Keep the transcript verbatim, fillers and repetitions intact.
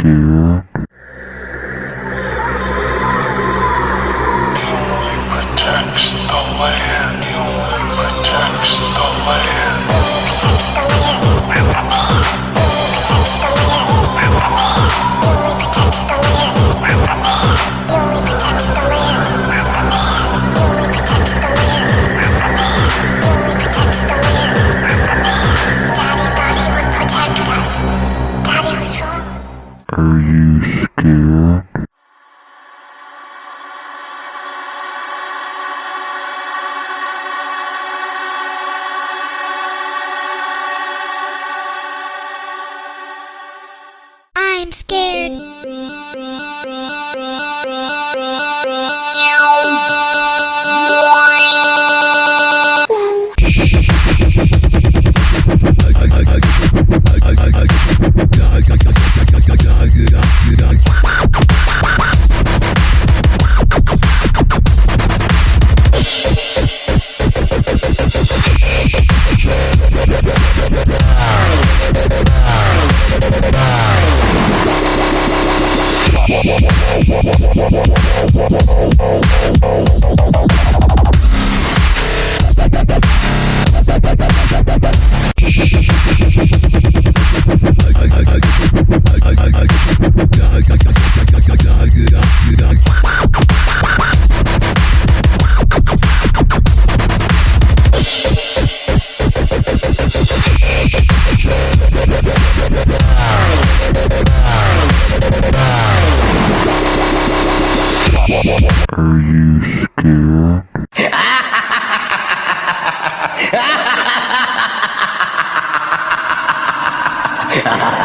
scared? Protects the land. He only protects the land. Protects the land. Protects the land. He only protects the land. He only protects the land. He only protects the land. He only protects the land. Daddy thought he would protect us. Daddy was wrong. Are you scared? I'm scared. Are you scared?